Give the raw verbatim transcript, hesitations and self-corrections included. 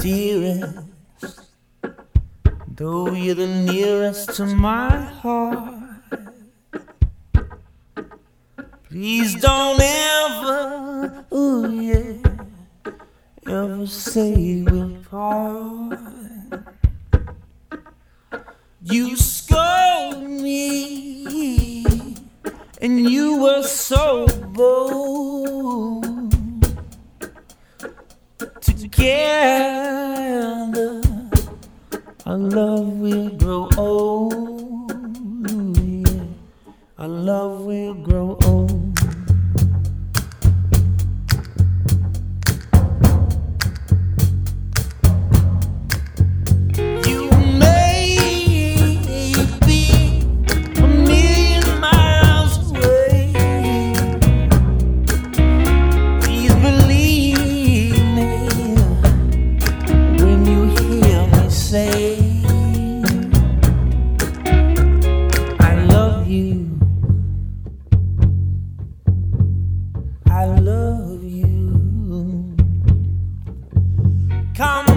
dearest, though you're the nearest to my heart. Please don't ever, oh yeah, ever say we'll part. You scold me, and you were so bold. Together, our love will grow old. Yeah, our love will grow old. I love you. Come